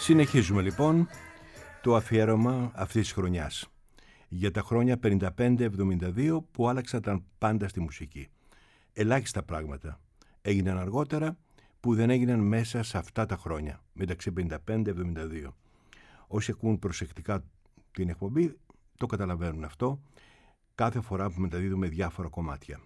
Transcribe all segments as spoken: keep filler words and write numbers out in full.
Συνεχίζουμε λοιπόν το αφιέρωμα αυτής της χρονιάς για τα χρόνια πενήντα πέντε εβδομήντα δύο που άλλαξαν τα πάντα στη μουσική. Ελάχιστα πράγματα έγιναν αργότερα που δεν έγιναν μέσα σε αυτά τα χρόνια, μεταξύ πενήντα πέντε εβδομήντα δύο. Όσοι ακούν προσεκτικά την εκπομπή το καταλαβαίνουν αυτό κάθε φορά που μεταδίδουμε διάφορα κομμάτια.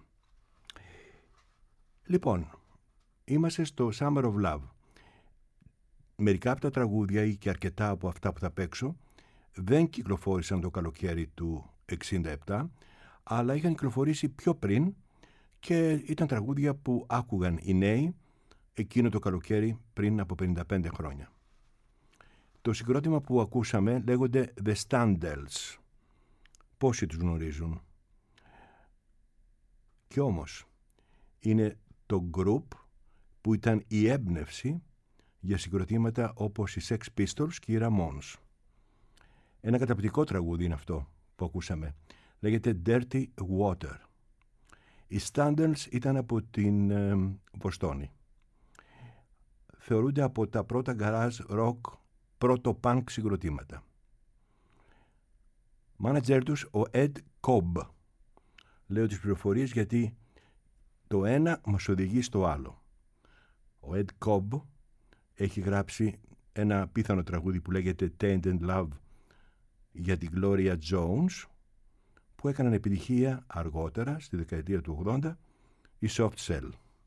Λοιπόν, είμαστε στο Summer of Love. Μερικά από τα τραγούδια ή και αρκετά από αυτά που θα παίξω δεν κυκλοφόρησαν το καλοκαίρι του εξήντα επτά, αλλά είχαν κυκλοφορήσει πιο πριν και ήταν τραγούδια που άκουγαν οι νέοι εκείνο το καλοκαίρι πριν από πενήντα πέντε χρόνια. Το συγκρότημα που ακούσαμε λέγονται The Standells. Πόσοι τους γνωρίζουν? Και όμως είναι το group που ήταν η έμπνευση για συγκροτήματα όπως οι Sex Pistols και οι Ramones. Ένα καταπληκτικό τραγούδι είναι αυτό που ακούσαμε. Λέγεται Dirty Water. Οι Standells ήταν από την ε, Βοστόνη. Θεωρούνται από τα πρώτα garage rock, πρώτο punk συγκροτήματα. Μάνατζερ τους ο Ed Cobb. Λέω τις πληροφορίες γιατί το ένα μας οδηγεί στο άλλο. Ο Ed Cobb έχει γράψει ένα πίθανο τραγούδι που λέγεται Tainted Love για την Gloria Jones, που έκαναν επιτυχία αργότερα στη δεκαετία του ογδόντα η Soft Cell.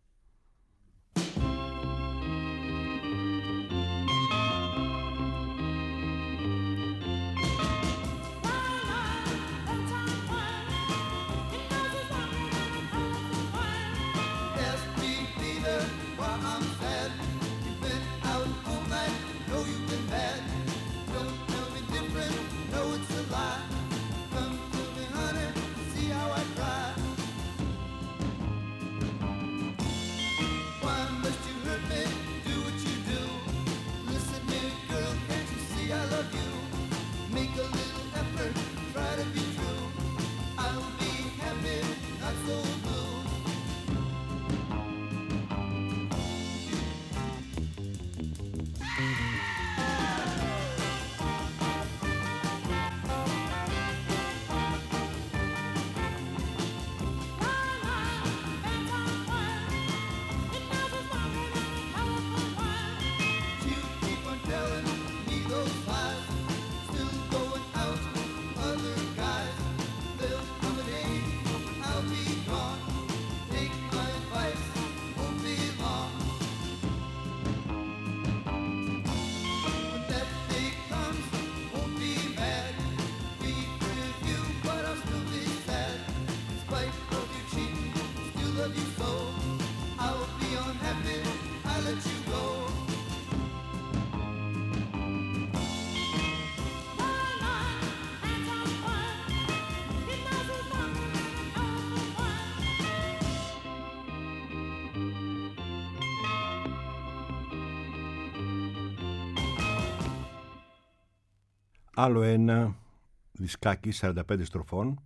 Άλλο ένα δισκάκι σαράντα πέντε στροφών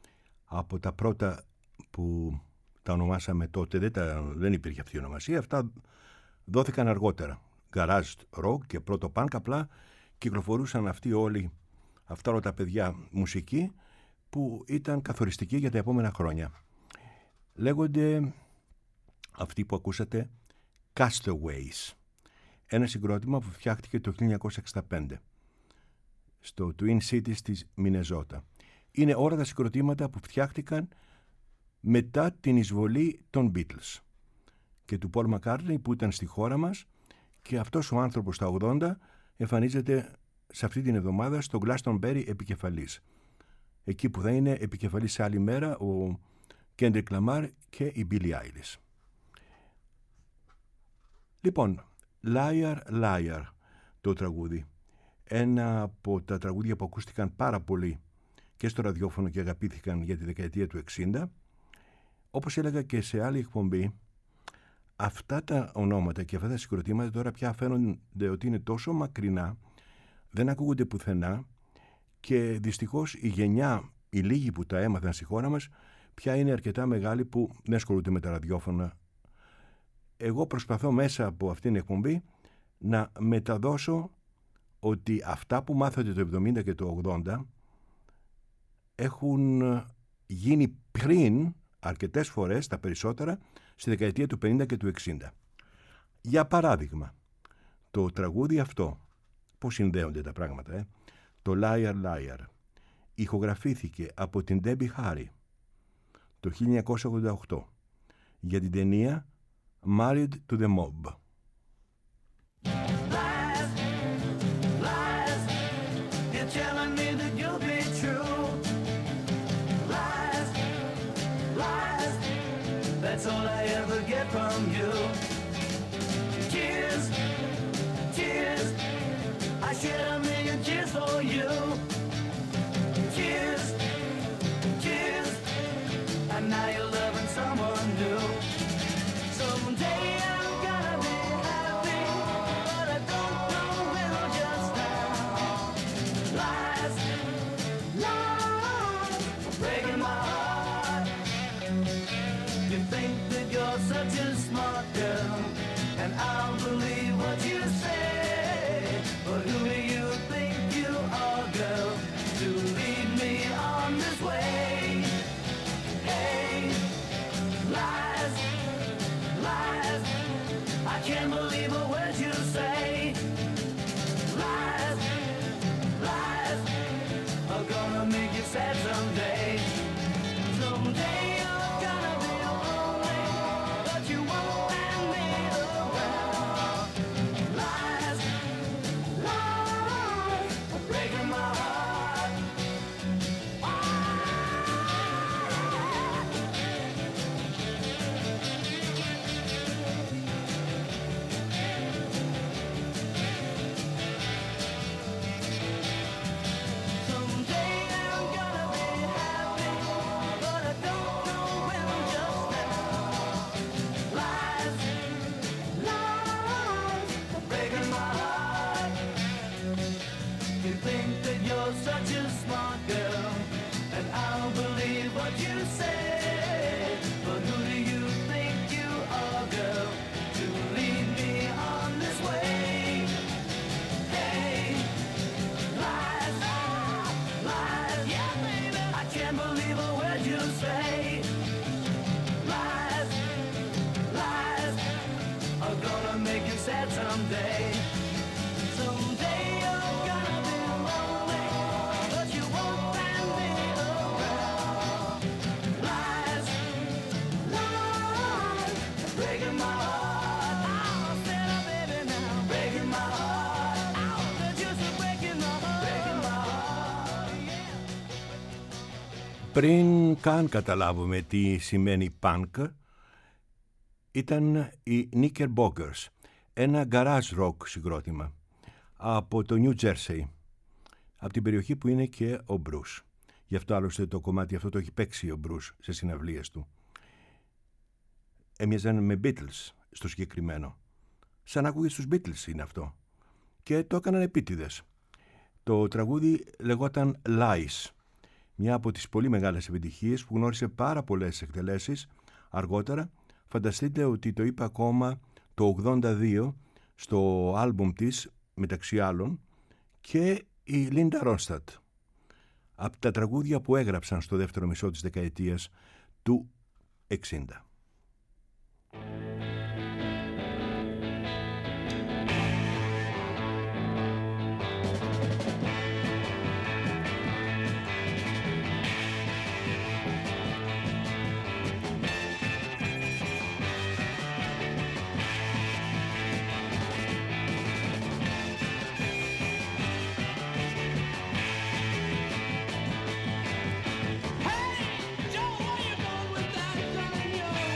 από τα πρώτα που τα ονομάσαμε τότε. Δεν, τα, δεν υπήρχε αυτή η ονομασία. Αυτά δόθηκαν αργότερα. Garage rock και πρώτο punk. Απλά κυκλοφορούσαν αυτοί όλοι, αυτά όλα τα παιδιά μουσική που ήταν καθοριστική για τα επόμενα χρόνια. Λέγονται αυτοί που ακούσατε Castaways. Ένα συγκρότημα που φτιάχτηκε το χίλια εννιακόσια εξήντα πέντε. Στο Twin Cities της Μινεζότα. Είναι όλα τα συγκροτήματα που φτιάχτηκαν μετά την εισβολή των Beatles και του Paul McCartney που ήταν στη χώρα μας, και αυτός ο άνθρωπος στα ογδόντα εμφανίζεται σε αυτή την εβδομάδα στο Glastonbury επικεφαλής. Εκεί που θα είναι επικεφαλής σε άλλη μέρα ο Kendrick Lamar και η Billie Eilish. Λοιπόν, Liar Liar το τραγούδι. Ένα από τα τραγούδια που ακούστηκαν πάρα πολύ και στο ραδιόφωνο και αγαπήθηκαν για τη δεκαετία του εξήντα. Όπως έλεγα και σε άλλη εκπομπή, αυτά τα ονόματα και αυτά τα συγκροτήματα τώρα πια φαίνονται ότι είναι τόσο μακρινά, δεν ακούγονται πουθενά, και δυστυχώς η γενιά, οι λίγοι που τα έμαθαν στη χώρα μας, πια είναι αρκετά μεγάλοι που δεν ασχολούνται με τα ραδιόφωνα. Εγώ προσπαθώ μέσα από αυτήν την εκπομπή να μεταδώσω ότι αυτά που μάθατε το εβδομήντα και το ογδόντα έχουν γίνει πριν αρκετές φορές, τα περισσότερα, στη δεκαετία του πενήντα και του εξήντα. Για παράδειγμα, το τραγούδι αυτό, πώς συνδέονται τα πράγματα, ε? το Liar Liar, ηχογραφήθηκε από την Debbie Harry το χίλια εννιακόσια ογδόντα οκτώ για την ταινία Married to the Mob. That's all I ever get from you. Tears, tears, I shed a million tears for you. Tears, tears, and now you're loving someone new. Someday I'm gonna be happy, but I don't know when or just now. Lies, lies, breaking my heart. You think that you're such a smart girl, and I'll believe what you say. But who do you think you are, girl, to lead me on this way? Hey, lies, lies, I can't believe a word you say. Lies, lies, are gonna make you sad someday. Someday you're gonna be lonely, but you won't hand me around. Lies, lies, are breaking my heart. Someday I'm gonna be happy, but I don't know when or just now. Lies, lies, are breaking my heart. You think that you're such a smart girl, and I'll believe what you say. But who do you think you are, girl, to lead me on this way? Hey, lies, lies, yeah, baby, I can't believe a word you say. Lies, lies, are gonna make you sad someday. Someday you're gonna be lonely, but you won't find me around. Lies, lies, breaking my heart. Oh, said I, baby, now breaking my heart. Oh, they're just breaking my heart, breaking my heart, yeah. Πριν καν καταλάβουμε τι σημαίνει punk, ήταν οι Knickerbockers, ένα garage rock συγκρότημα από το New Jersey, από την περιοχή που είναι και ο Bruce. Γι' αυτό άλλωστε το κομμάτι αυτό το έχει παίξει ο Bruce σε συναυλίες του. Έμοιαζαν με Beatles στο συγκεκριμένο. Σαν να ακούγες τους Beatles είναι αυτό. Και το έκαναν επίτηδες. Το τραγούδι λεγόταν Lies, μια από τις πολύ μεγάλες επιτυχίες που γνώρισε πάρα πολλές εκτελέσεις. Αργότερα φανταστείτε ότι το είπε ακόμα το ογδόντα δύο στο άλμπουμ της, μεταξύ άλλων, και η Linda Ronstadt, από τα τραγούδια που έγραψαν στο δεύτερο μισό της δεκαετίας του εξήντα. Hey, Joe, what you doing with that gun in your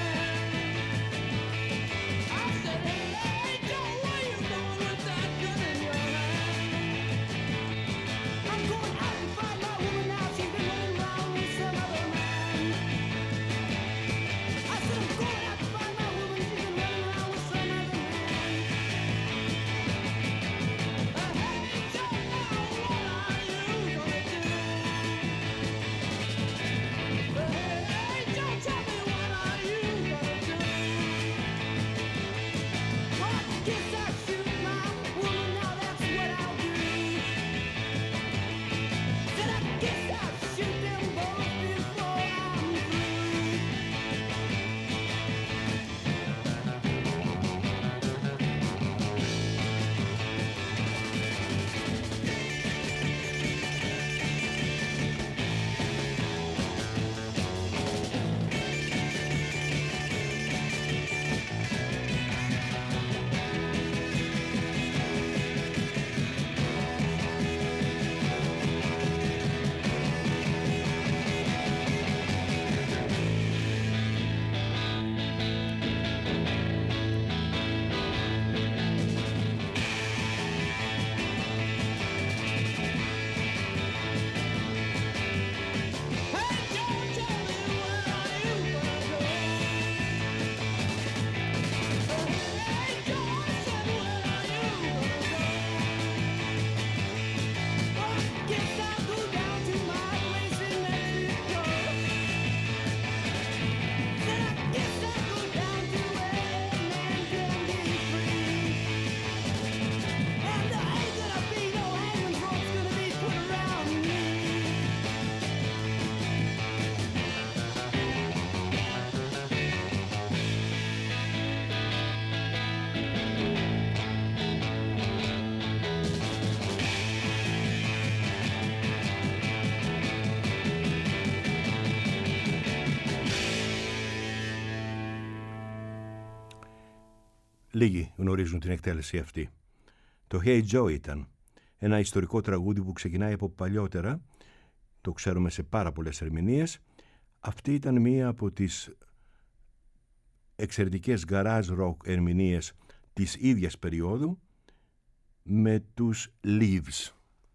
Λίγοι γνωρίζουν την εκτέλεση αυτή. Το Hey Joe ήταν ένα ιστορικό τραγούδι που ξεκινάει από παλιότερα, το ξέρουμε σε πάρα πολλές ερμηνείες. Αυτή ήταν μία από τις εξαιρετικές garage rock ερμηνείες της ίδιας περίοδου με τους Leaves.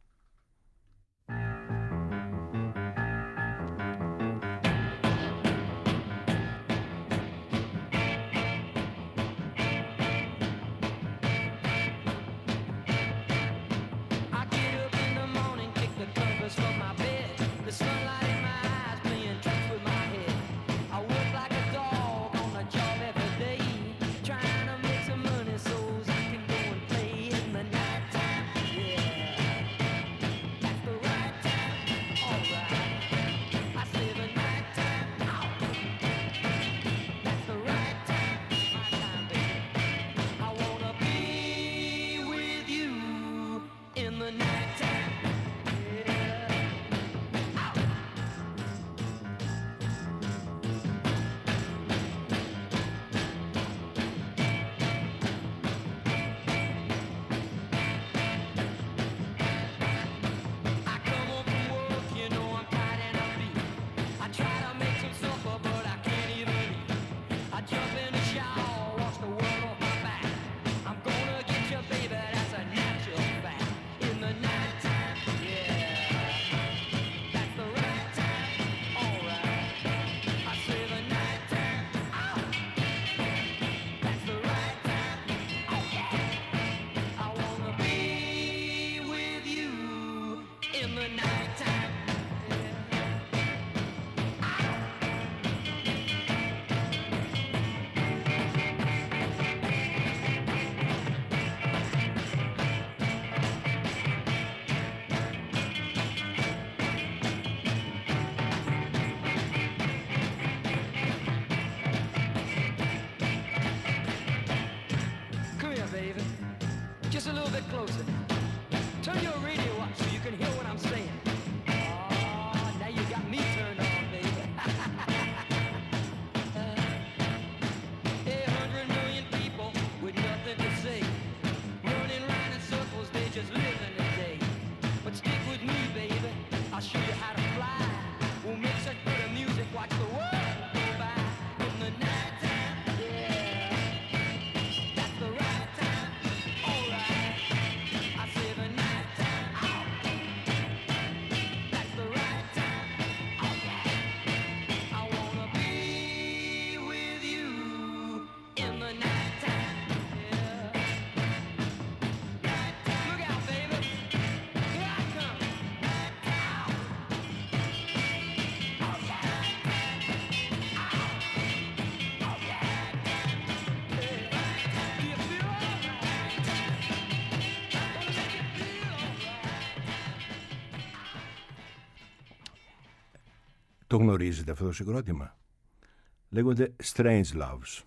Just a little bit closer. Turn your radio up so you can hear what I'm saying. Oh, now you got me turned on, baby. uh, a hundred million people with nothing to say, running round in circles, they just living the day. But stick with me, baby. I'll show you how to fly. We'll make such good music, watch the world go by in the night time. Yeah, that's the right time. Το γνωρίζετε αυτό το συγκρότημα? Λέγονται Strange Loves.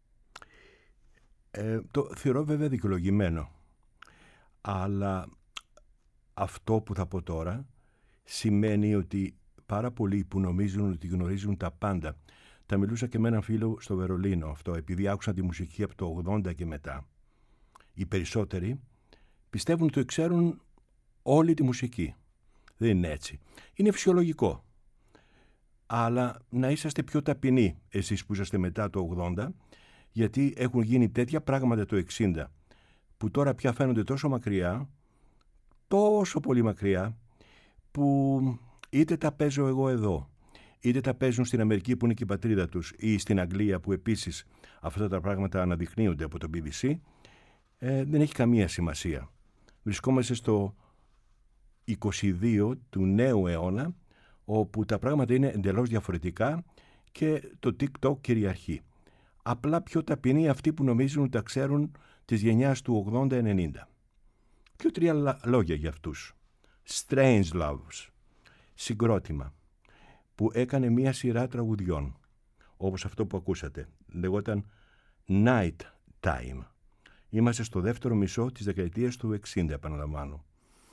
Ε, το θεωρώ βέβαια δικαιολογημένο. Αλλά αυτό που θα πω τώρα σημαίνει ότι πάρα πολλοί που νομίζουν ότι γνωρίζουν τα πάντα. Τα μιλούσα και με έναν φίλο στο Βερολίνο αυτό, επειδή άκουσαν τη μουσική από το ογδόντα και μετά. Οι περισσότεροι πιστεύουν ότι ξέρουν όλη τη μουσική. Δεν είναι έτσι. Είναι φυσιολογικό. Αλλά να είσαστε πιο ταπεινοί εσείς που είσαστε μετά το ογδόντα, γιατί έχουν γίνει τέτοια πράγματα το εξήντα που τώρα πια φαίνονται τόσο μακριά, τόσο πολύ μακριά, που είτε τα παίζω εγώ εδώ, είτε τα παίζουν στην Αμερική που είναι και η πατρίδα τους, ή στην Αγγλία που επίσης αυτά τα πράγματα αναδεικνύονται από το μπι μπι σι, ε, δεν έχει καμία σημασία. Βρισκόμαστε στο είκοσι δύο του νέου αιώνα, όπου τα πράγματα είναι εντελώς διαφορετικά και το TikTok κυριαρχεί. Απλά πιο ταπεινοί αυτοί που νομίζουν ότι τα ξέρουν της γενιάς του ογδόντα ενενήντα. Και τρία λόγια για αυτούς. Strange Loves, συγκρότημα που έκανε μία σειρά τραγουδιών, όπως αυτό που ακούσατε. Λεγόταν Night Time. Είμαστε στο δεύτερο μισό της δεκαετίας του εξήντα, επαναλαμβάνω.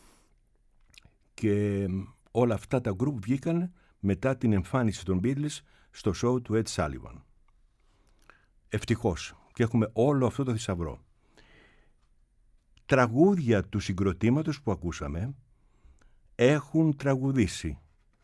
Και όλα αυτά τα γκρουπ βγήκαν μετά την εμφάνιση των Beatles στο show του Ed Sullivan. Ευτυχώς, και έχουμε όλο αυτό το θησαυρό. Τραγούδια του συγκροτήματος που ακούσαμε έχουν τραγουδήσει.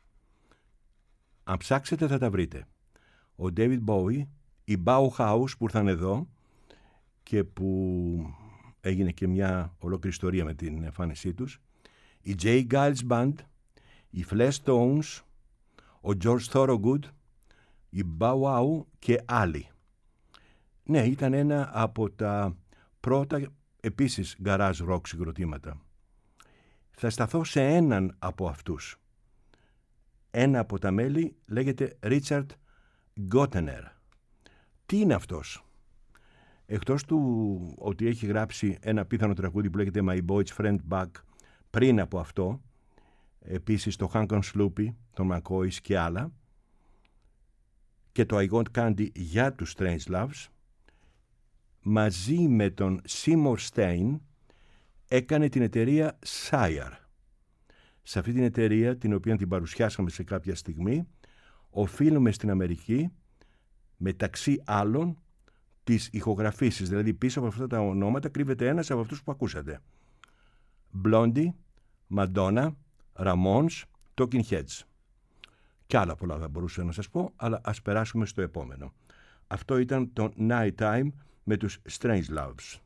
Αν ψάξετε θα τα βρείτε. Ο David Bowie, η Bauhaus που ήρθαν εδώ και που έγινε και μια ολόκληρη ιστορία με την εμφάνισή τους, η J. Giles Band, οι Flesh Tones, ο George Thorogood, η Bow Wow και άλλοι. Ναι, ήταν ένα από τα πρώτα επίσης garage rock συγκροτήματα. Θα σταθώ σε έναν από αυτούς. Ένα από τα μέλη λέγεται Richard Gottener. Τι είναι αυτός? Εκτός του ότι έχει γράψει ένα πίθανο τραγούδι που λέγεται My Boy's Friend Back πριν από αυτό, επίσης το Hank on Sloopy, τον McCoys και άλλα, και το I Want Candy για τους Strange Loves, μαζί με τον Seymour Stein έκανε την εταιρεία Sire. Σε αυτή την εταιρεία, την οποία την παρουσιάσαμε σε κάποια στιγμή, οφείλουμε στην Αμερική, μεταξύ άλλων, τις ηχογραφήσεις. Δηλαδή πίσω από αυτά τα ονόματα κρύβεται ένας από αυτούς που ακούσατε. Blondie, Madonna, Ramones, Talking Heads. Κι άλλα πολλά θα μπορούσα να σας πω, αλλά ας περάσουμε στο επόμενο. Αυτό ήταν το Night Time με τους Strange Loves.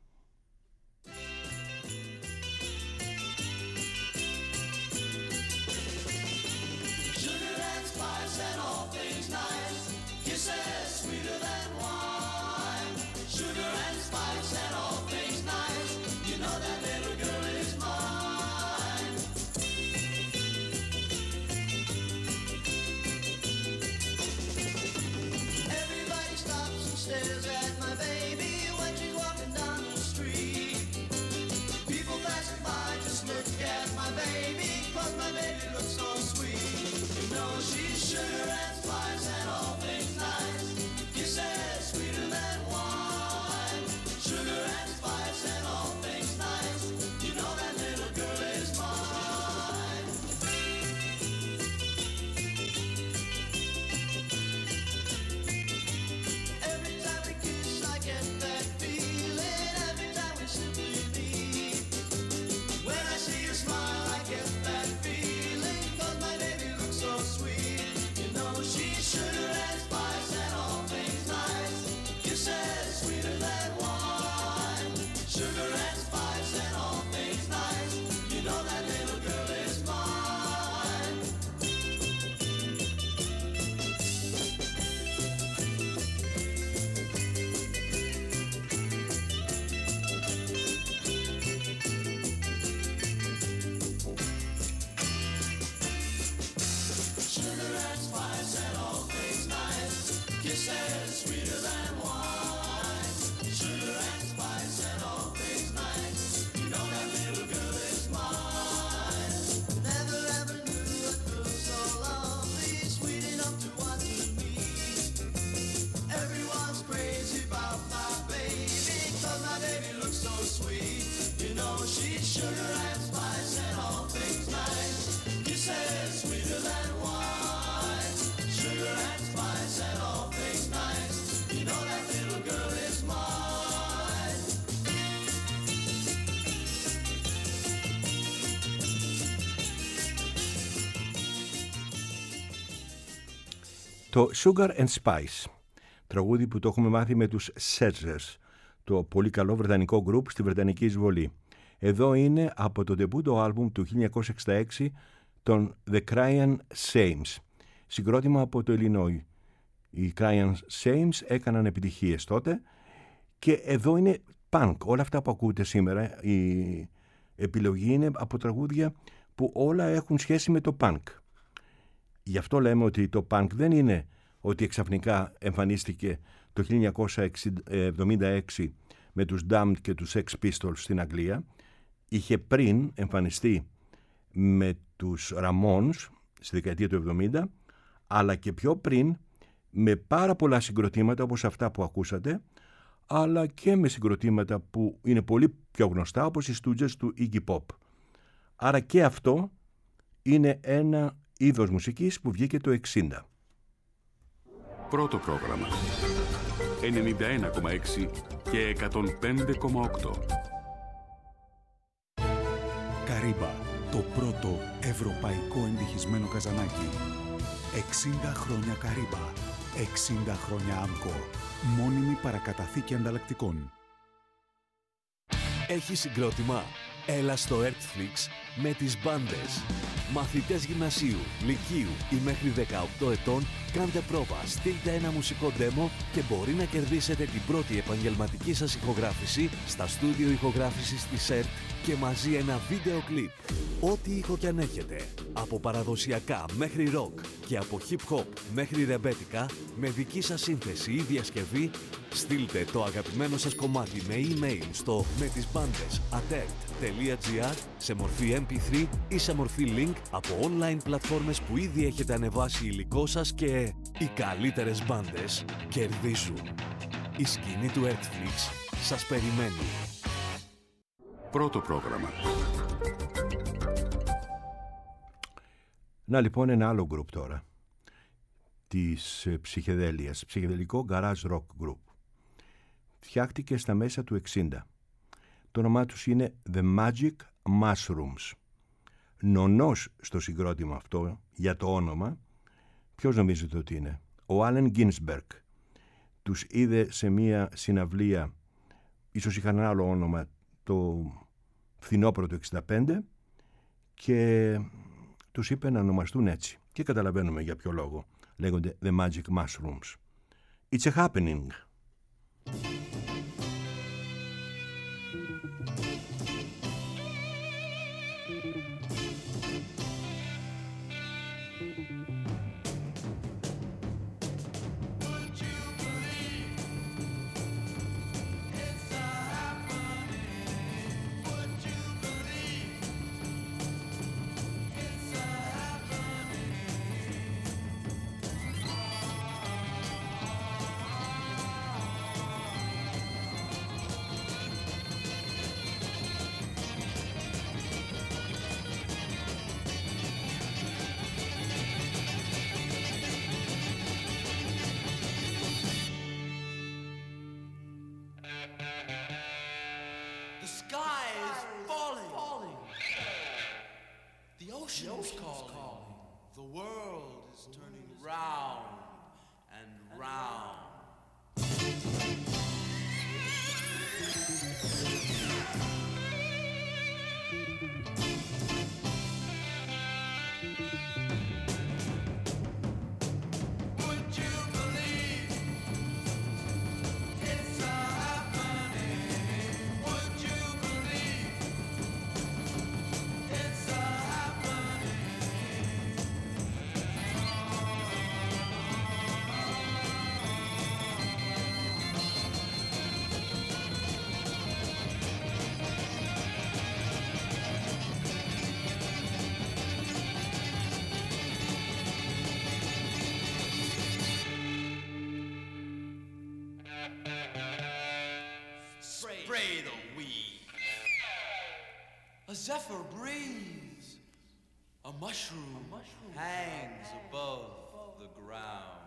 Το Sugar and Spice, τραγούδι που το έχουμε μάθει με τους Searchers, το πολύ καλό βρετανικό γκρουπ στη Βρετανική εισβολή. Εδώ είναι από το ντεμπούτο άλμπουμ του χίλια εννιακόσια εξήντα έξι των The Cryan Shames, συγκρότημα από το Illinois. Οι Cryan Shames έκαναν επιτυχίες τότε και εδώ είναι punk. Όλα αυτά που ακούτε σήμερα, η επιλογή είναι από τραγούδια που όλα έχουν σχέση με το punk. Γι' αυτό λέμε ότι το punk δεν είναι ότι εξαφνικά εμφανίστηκε το χίλια εννιακόσια εβδομήντα έξι με τους Damned και τους Sex Pistols στην Αγγλία. Είχε πριν εμφανιστεί με τους Ramones στη δεκαετία του εβδομήντα, αλλά και πιο πριν με πάρα πολλά συγκροτήματα όπως αυτά που ακούσατε, αλλά και με συγκροτήματα που είναι πολύ πιο γνωστά όπως οι Stooges του Iggy Pop. Άρα και αυτό είναι ένα είδος μουσικής που βγήκε το εξήντα. Πρώτο πρόγραμμα. ενενήντα ένα κόμμα έξι και εκατόν πέντε κόμμα οκτώ. Καρύμπα, το πρώτο ευρωπαϊκό εντυχισμένο καζανάκι. εξήντα χρόνια Καρύμπα, εξήντα χρόνια άμκο. Μόνιμη παρακαταθήκη ανταλλακτικών. Έχει συγκρότημα? Έλα στο Earthflix με τις μπάντες. Μαθητές γυμνασίου, λυκείου ή μέχρι δεκαοκτώ ετών, κάντε πρόβα, στείλτε ένα μουσικό demo και μπορεί να κερδίσετε την πρώτη επαγγελματική σας ηχογράφηση στα στούντιο ηχογράφησης της ΕΡΤ και μαζί ένα βίντεο κλιπ. Ό,τι ήχο κι αν έχετε, από παραδοσιακά μέχρι ροκ και από hip hop μέχρι ρεμπέτικα, με δική σας σύνθεση ή διασκευή, στείλτε το αγαπημένο σας κομμάτι με email στο μετισbandes at ert τελεία gr σε μορφή εμ πι θρι ή σε μορφή link από online πλατφόρμες που ήδη έχετε ανεβάσει υλικό σας και οι καλύτερες μπάντες κερδίζουν. Η σκηνή του Earthflix σας περιμένει. Πρώτο πρόγραμμα. Να λοιπόν ένα άλλο group τώρα της ψυχεδέλειας, ψυχεδελικό garage rock group. Φτιάχτηκε στα μέσα του εξήντα. Το όνομά τους είναι The Magic Mushrooms. Νονός στο συγκρότημα αυτό για το όνομα, ποιος νομίζετε ότι είναι? Ο Allen Ginsberg. Τους είδε σε μία συναυλία, ίσως είχαν ένα άλλο όνομα, το φθινόπωρο του εξήντα πέντε και τους είπε να ονομαστούν έτσι. Και καταλαβαίνουμε για ποιο λόγο λέγονται The Magic Mushrooms. It's a happening. ocean's calling. The world is turning round and round. Would you believe it's a happening? Would you believe it's a happening? Spray the weed. A zephyr breathes. A mushroom, hangs above the ground.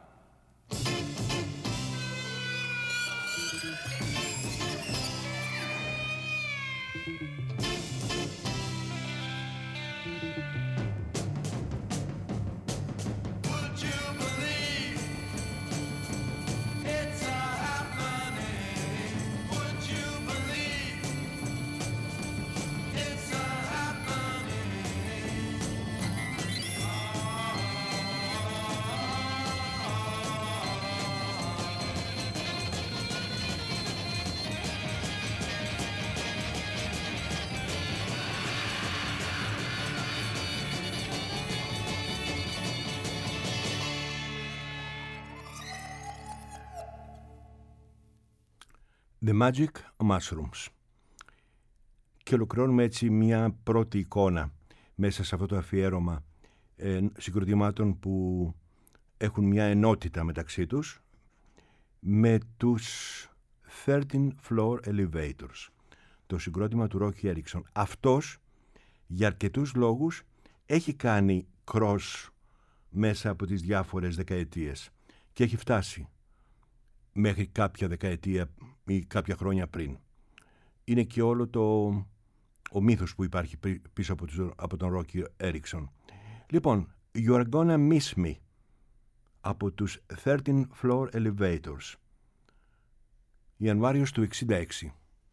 Would you believe it's a happening? Would you believe it's a happening? The Magic Mushrooms. Και ολοκληρώνουμε έτσι μια πρώτη εικόνα μέσα σε αυτό το αφιέρωμα ε, συγκροτημάτων που έχουν μια ενότητα μεταξύ τους με τους thirteen Floor Elevators, το συγκρότημα του Rocky Erickson. Αυτός για αρκετούς λόγους έχει κάνει cross μέσα από τις διάφορες δεκαετίες και έχει φτάσει μέχρι κάποια δεκαετία ή κάποια χρόνια πριν. Είναι και όλο το, ο μύθος που υπάρχει πίσω από, τους, από τον Roky Erickson. Λοιπόν, You're Gonna Miss Me από τους thirteen Floor Elevators, Ιανουάριος του εξήντα έξι.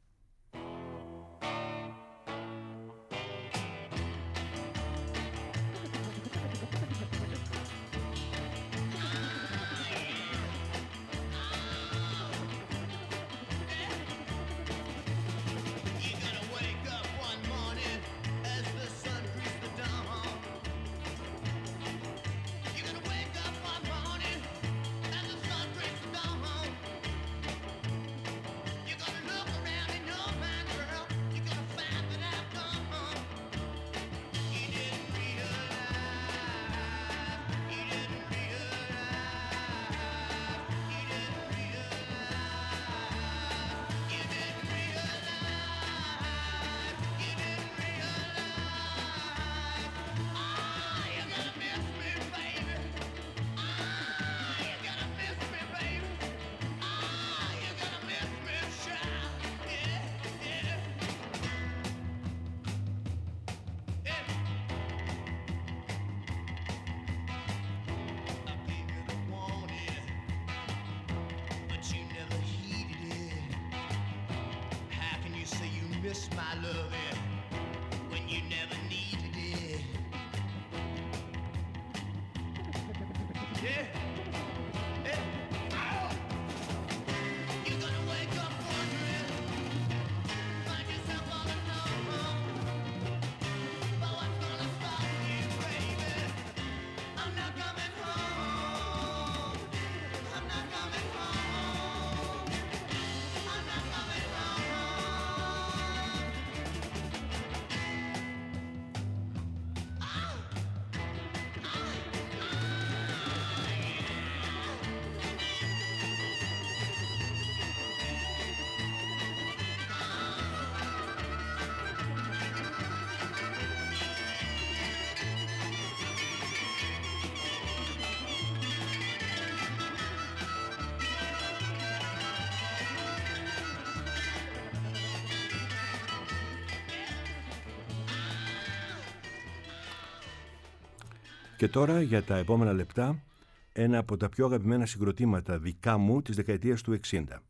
Και τώρα για τα επόμενα λεπτά ένα από τα πιο αγαπημένα συγκροτήματα δικά μου της δεκαετίας του εξήντα.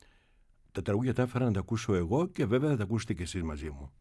Τα τραγούδια τα έφερα να τα ακούσω εγώ και βέβαια θα τα ακούσετε και εσείς μαζί μου.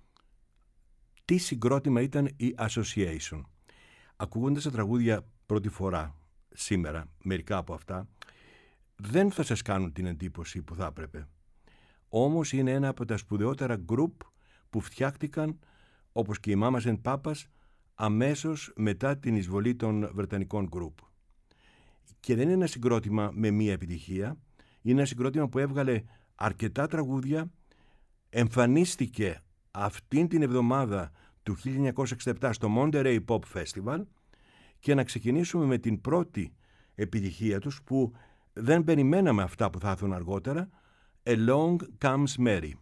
Τι συγκρότημα ήταν η Association. Ακούγοντας τα τραγούδια πρώτη φορά σήμερα, μερικά από αυτά, δεν θα σας κάνουν την εντύπωση που θα έπρεπε. Όμως είναι ένα από τα σπουδαιότερα γκρουπ που φτιάχτηκαν, όπως και οι Mamas and Papas, αμέσως μετά την εισβολή των βρετανικών γκρουπ. Και δεν είναι ένα συγκρότημα με μία επιτυχία, είναι ένα συγκρότημα που έβγαλε αρκετά τραγούδια, εμφανίστηκε αυτήν την εβδομάδα του χίλια εννιακόσια εξήντα επτά στο Monterey Pop Festival, και να ξεκινήσουμε με την πρώτη επιτυχία τους που δεν περιμέναμε αυτά που θα έρθουν αργότερα, Along Comes Mary.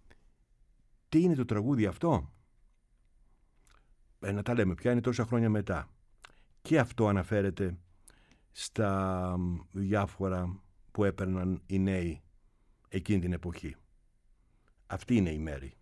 Τι είναι το τραγούδι αυτό? Ε, να τα λέμε, ποια είναι τόσα χρόνια μετά. Και αυτό αναφέρεται στα διάφορα που έπαιρναν οι νέοι εκείνη την εποχή. Αυτή είναι η Μέρη.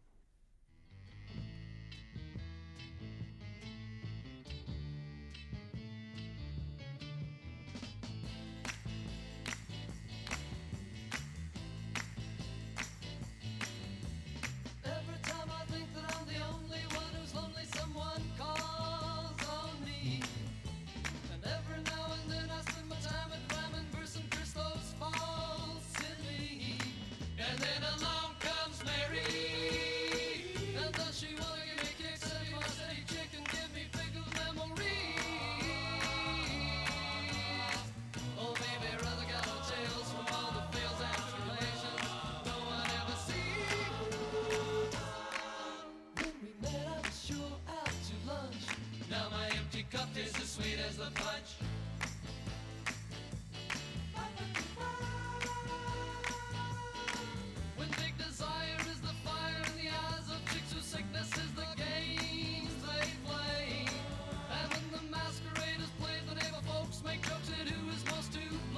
Make jokes at who is supposed to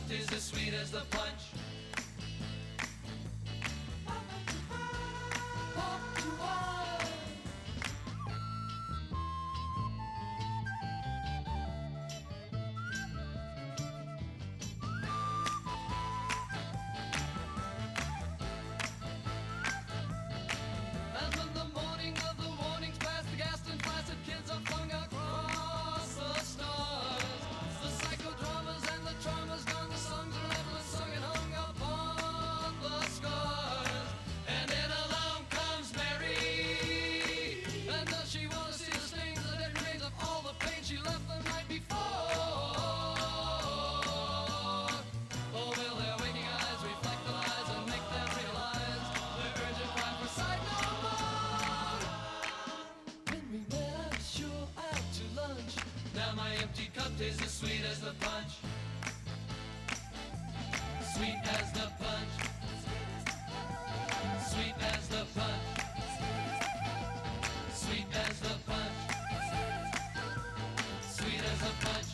cup tastes as sweet as the punch. Pop to wine. And when the morning of the warnings passed, the gassed and flaccid kids are flung across the stars. The psychodramas and the traumas gone, the songs are left unsung and hung upon the scars. And then along comes Mary, and does she want to see the stains, the dead remains of all the pain she left the night before? Oh, will their waking eyes reflect the lies and make them realize their urgent cry for sight no more? When we met, I was sure out to lunch. Now my empty cup tastes as sweet as the punch. Sweet as the punch. Sweet as the punch. Sweet as the punch. Sweet as the punch.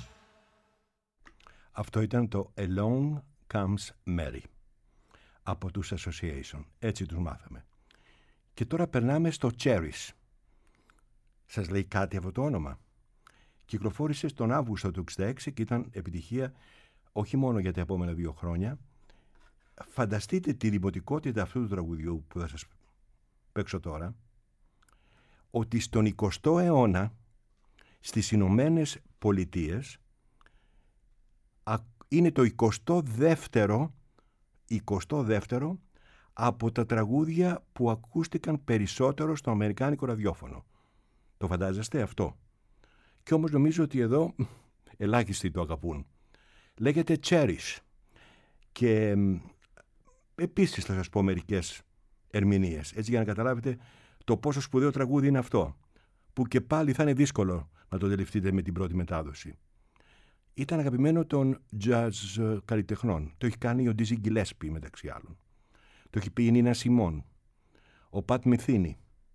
Αυτό ήταν το Along Comes Mary από τους Association. Έτσι τους μάθαμε. Και τώρα περνάμε στο Cherish. Σας λέει κάτι αυτό το όνομα? Κυκλοφόρησε τον Αύγουστο του εξήντα έξι και ήταν επιτυχία όχι μόνο για τα επόμενα δύο χρόνια. Φανταστείτε τη δημοτικότητα αυτού του τραγουδιού που θα σας παίξω τώρα, ότι στον εικοστό αιώνα στις Ηνωμένες Πολιτείες είναι το εικοστό δεύτερο, εικοστό δεύτερο από τα τραγούδια που ακούστηκαν περισσότερο στο αμερικάνικο ραδιόφωνο. Το φαντάζεστε αυτό? Και όμως νομίζω ότι εδώ ελάχιστοι το αγαπούν. Λέγεται Cherish. Και επίσης θα σας πω μερικές ερμηνείες, έτσι για να καταλάβετε το πόσο σπουδαίο τραγούδι είναι αυτό, που και πάλι θα είναι δύσκολο να το αντιληφθείτε με την πρώτη μετάδοση. Ήταν αγαπημένο των jazz καλλιτεχνών. Το έχει κάνει ο Dizzy Gillespie μεταξύ άλλων. Το έχει πει η Νίνα Σιμών, ο Πατ Μεθίνη.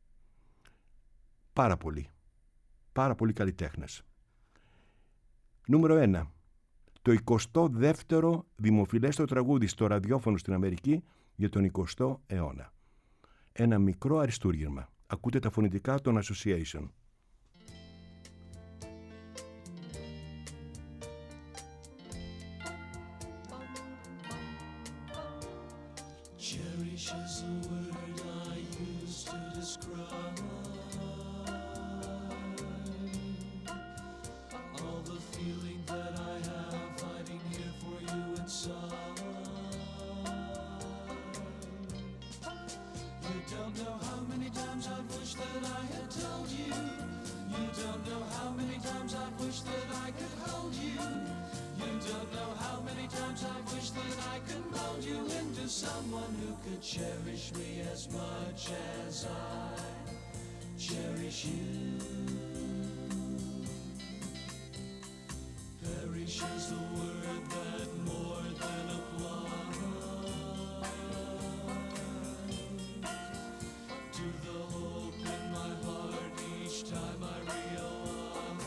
Πάρα πολύ. Πάρα πολλοί καλλιτέχνες. Νούμερο ένα. Το εικοστό δεύτερο δημοφιλέστερο τραγούδι στο ραδιόφωνο στην Αμερική για τον εικοστό αιώνα. Ένα μικρό αριστούργημα. Ακούτε τα φωνητικά των Association. Cherish is the word I use to describe all the feeling that I have hiding here for you inside. You don't know how many times I've wished that I had told you. You don't know how many times I've wished that I could hold you. You don't know how many times I've wished that I could mold you into someone who could cherish me as much as I cherish you. Perish is the word that more than applies to the hope in my heart each time I realize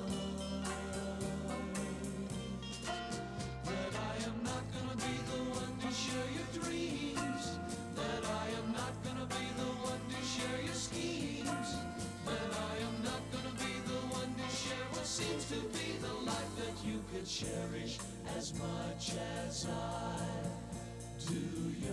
that I am not gonna be the one to share your dreams, that I am not gonna be the one to share your schemes, that I am not gonna be the one to share what seems to be the life that you could cherish as much as I do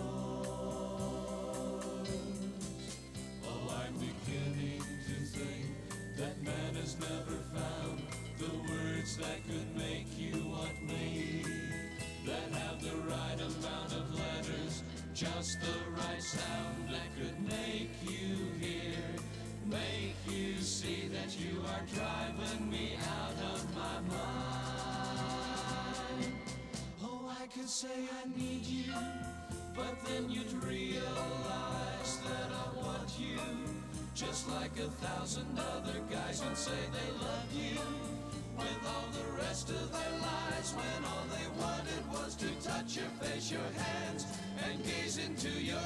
yours. Oh, I'm beginning to think that man has never found the words that could make you want me, that have the right amount of letters, just the right sound that could make you hear, make you see that you are driving me out of my mind. Oh, I could say I need you, but then you'd realize that I want you, just like a thousand other guys would say they love you, with all the rest of their lives, when all they wanted was to touch your face, your hands, and gaze into your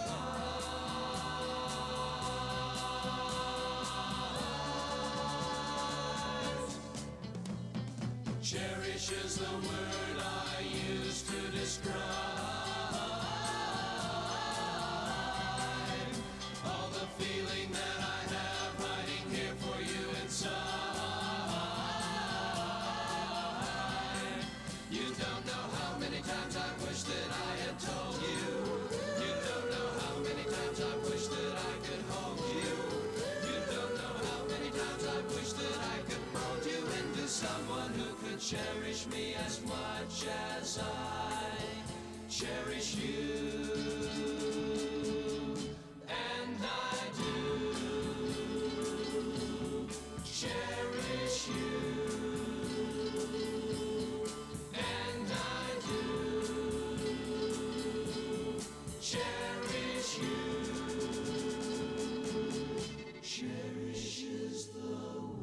eyes. Cherish is the word I use to to describe all the feeling that I have hiding here for you inside. You don't know how many times I wish that I had told you. You don't know how many times I wish that I could hold you. You don't know how many times I wish that I could mold you into someone who could cherish me as much as I cherish you. And I do cherish you. And I do cherish you. Cherish is the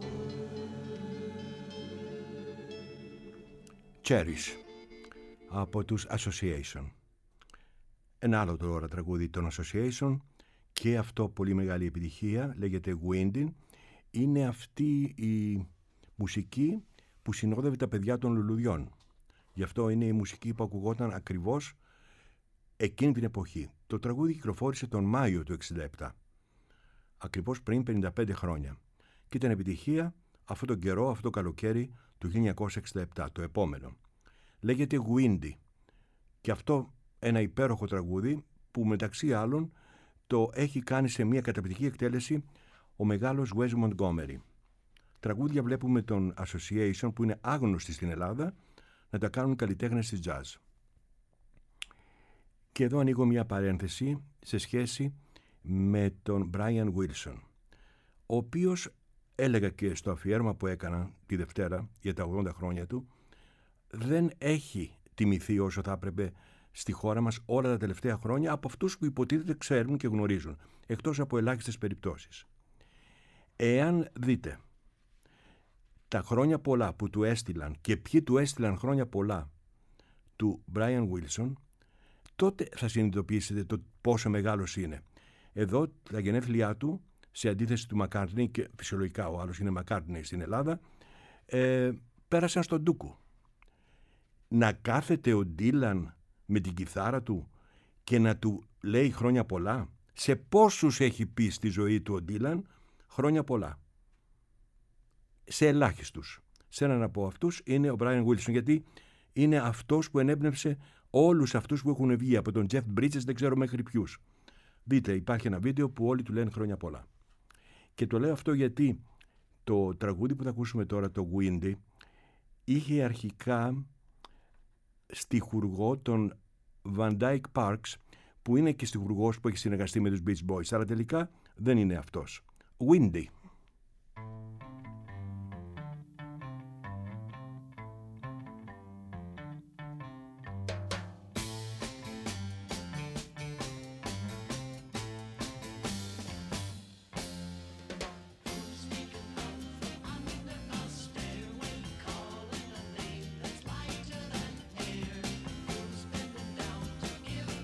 Cherish από τους Association. Ένα άλλο τώρα τραγούδι των Association και αυτό πολύ μεγάλη επιτυχία, λέγεται Winding. Είναι αυτή η μουσική που συνόδευε τα παιδιά των λουλουδιών. Γι' αυτό είναι η μουσική που ακουγόταν ακριβώς εκείνη την εποχή. Το τραγούδι κυκλοφόρησε τον Μάιο του εξήντα επτά, ακριβώς πριν πενήντα πέντε χρόνια, και ήταν επιτυχία αυτόν τον καιρό, αυτό το καλοκαίρι του χίλια εννιακόσια εξήντα επτά, το επόμενο. Λέγεται Windy και αυτό ένα υπέροχο τραγούδι που μεταξύ άλλων το έχει κάνει σε μια καταπληκτική εκτέλεση ο μεγάλος Wes Montgomery. Τραγούδια βλέπουμε τον Association, που είναι άγνωστοι στην Ελλάδα, να τα κάνουν καλλιτέχνες της jazz. Και εδώ ανοίγω μια παρένθεση σε σχέση με τον Brian Wilson, ο οποίος, έλεγα και στο αφιέρωμα που έκανα τη Δευτέρα για τα ογδόντα χρόνια του, δεν έχει τιμηθεί όσο θα έπρεπε στη χώρα μας όλα τα τελευταία χρόνια από αυτούς που υποτίθεται ξέρουν και γνωρίζουν, εκτός από ελάχιστες περιπτώσεις. Εάν δείτε τα χρόνια πολλά που του έστειλαν και ποιοι του έστειλαν χρόνια πολλά του Brian Wilson, τότε θα συνειδητοποιήσετε το πόσο μεγάλος είναι. Εδώ τα γενέθλιά του, σε αντίθεση του McCartney, και φυσιολογικά ο άλλος είναι McCartney στην Ελλάδα, ε, πέρασαν στον ντούκου. Να κάθεται ο Ντίλαν με την κιθάρα του και να του λέει χρόνια πολλά. Σε πόσους έχει πει στη ζωή του ο Ντίλαν χρόνια πολλά? Σε ελάχιστους. Σε έναν από αυτούς είναι ο Brian Wilson, γιατί είναι αυτός που ενέπνευσε όλους αυτούς που έχουν βγει από τον Jeff Bridges, δεν ξέρω μέχρι ποιους. Δείτε, υπάρχει ένα βίντεο που όλοι του λένε χρόνια πολλά. Και το λέω αυτό γιατί το τραγούδι που θα ακούσουμε τώρα, το Windy, είχε αρχικά στιχουργό τον Van Dyke Parks, που είναι και στιχουργός που έχει συνεργαστεί με τους Beach Boys, αλλά τελικά δεν είναι αυτός. Windy.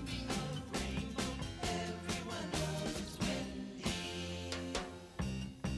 Everyone knows it's windy.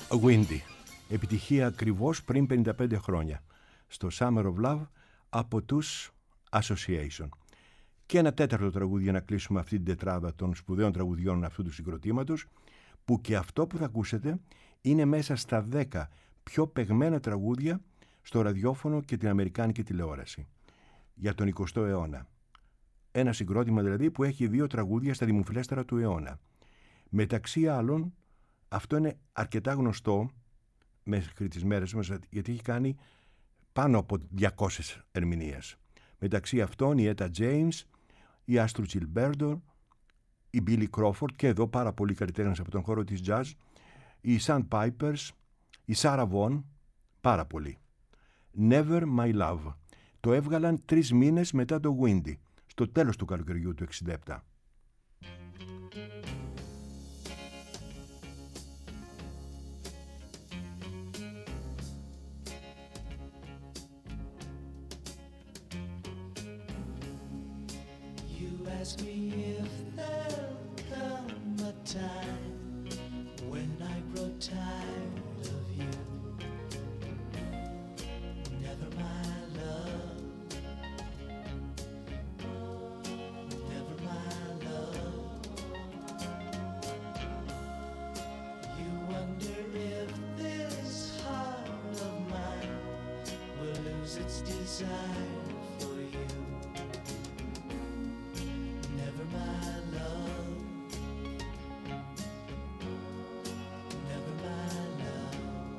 Windy. Επιτυχία ακριβώς πριν πενήντα πέντε χρόνια. Στο Summer of Love από τους Association. Και ένα τέταρτο τραγούδι για να κλείσουμε αυτή την τετράδα των σπουδαίων τραγουδιών αυτού του συγκροτήματος, που και αυτό που θα ακούσετε είναι μέσα στα δέκα πιο παιγμένα τραγούδια στο ραδιόφωνο και την αμερικάνικη τηλεόραση για τον εικοστό αιώνα. Ένα συγκρότημα δηλαδή που έχει δύο τραγούδια στα δημοφιλέστερα του αιώνα. Μεταξύ άλλων, αυτό είναι αρκετά γνωστό μέχρι τις μέρες μας, γιατί έχει κάνει πάνω από διακόσιες ερμηνείες. Μεταξύ αυτών η Etta James, η Άστρου Gilberto, η Billy Crawford, και εδώ πάρα πολλοί καλλιτέχνες από τον χώρο της jazz, οι Sandpipers, η Sarah Vaughan, πάρα πολλοί. Never My Love. Το έβγαλαν τρεις μήνες μετά το Windy, στο τέλος του καλοκαιριού του εξήντα επτά. Ask me if there'll come a time when I grow tired of you. Never my love, never my love. You wonder if this heart of mine will lose its desire for you. Never my love, never my love.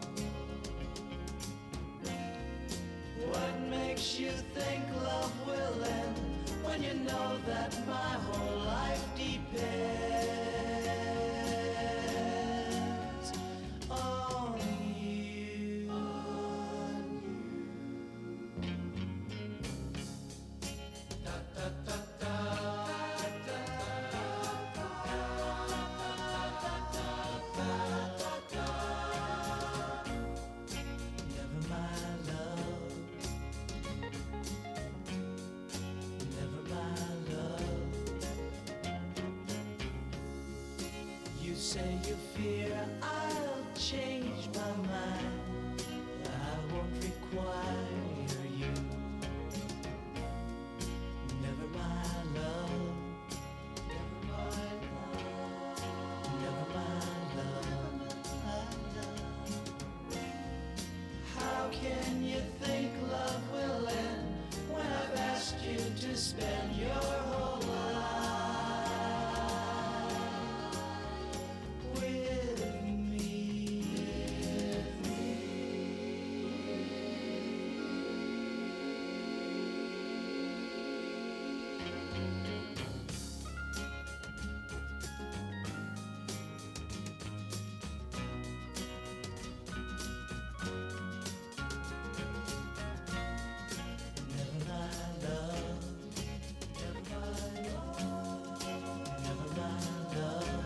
What makes you think love will end when you know that my whole life depends on you? On you. Da, da, da, da. Say you fear I'll change my mind, I won't require you. Never my love, never my love, never my love. How can you think love will end when I've asked you to spend your whole life with me? Never my love, never my love, never my love.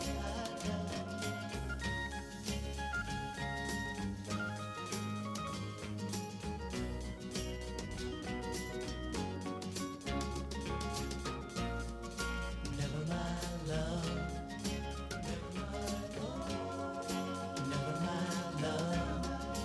Never my love, never my love, never my love.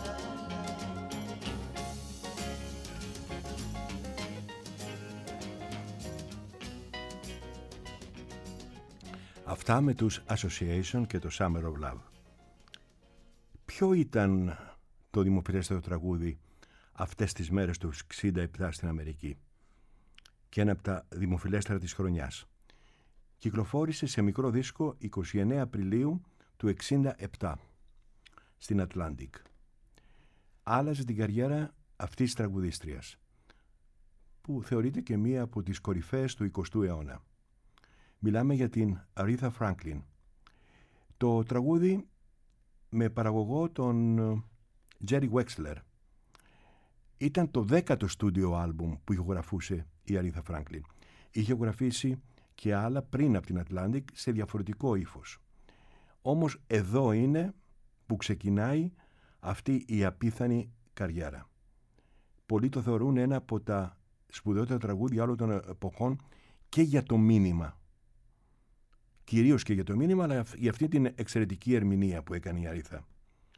Αυτά με τους Association και το Summer of Love. Ποιο ήταν το δημοφιλέστερο τραγούδι αυτές τις μέρες του εξήντα επτά στην Αμερική και ένα από τα δημοφιλέστερα της χρονιάς? Κυκλοφόρησε σε μικρό δίσκο εικοστή ενάτη Απριλίου του εξήντα επτά στην Atlantic. Άλλαζε την καριέρα αυτής της τραγουδίστριας, που θεωρείται και μία από τις κορυφαίες του εικοστού αιώνα. Μιλάμε για την Aretha Franklin. Το τραγούδι με παραγωγό τον Jerry Wexler. Ήταν το δέκατο στούντιο άλμπουμ που ηχογραφούσε η Aretha Franklin. Είχε ηχογραφήσει και άλλα πριν από την Atlantic σε διαφορετικό ύφος. Όμως εδώ είναι που ξεκινάει αυτή η απίθανη καριέρα. Πολλοί το θεωρούν ένα από τα σπουδαιότερα τραγούδια όλων των εποχών και για το μήνυμα. Κυρίως και για το μήνυμα, αλλά για αυτή την εξαιρετική ερμηνεία που έκανε η Aretha.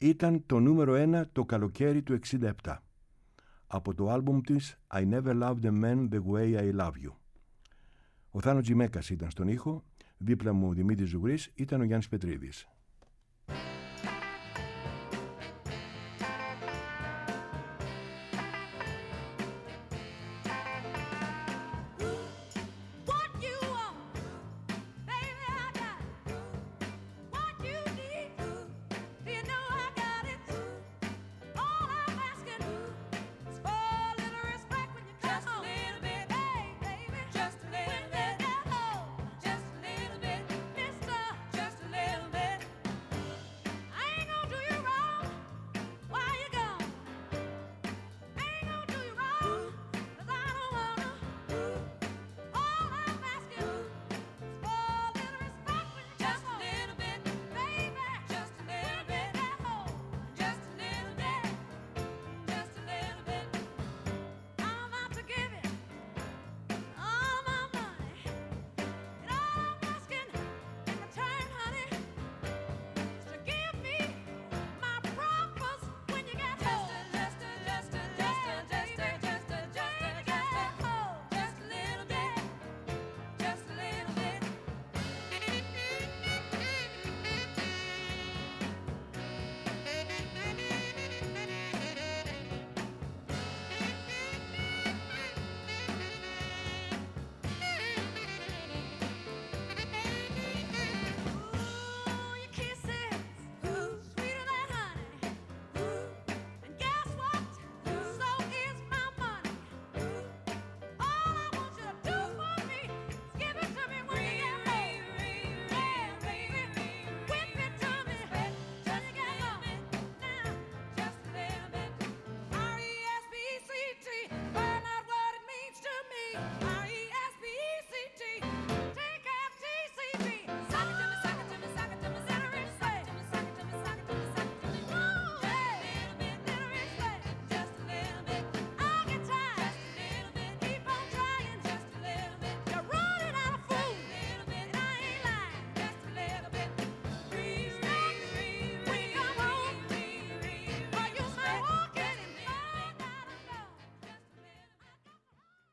ήταν το νούμερο ένα το καλοκαίρι του εξήντα επτά από το άλμπουμ της I Never Loved a Man The Way I Love You. Ο Θάνο Τζιμέκας ήταν στον ήχο, δίπλα μου ο Δημήτρης Ζουγρής, ήταν ο Γιάννης Πετρίδης.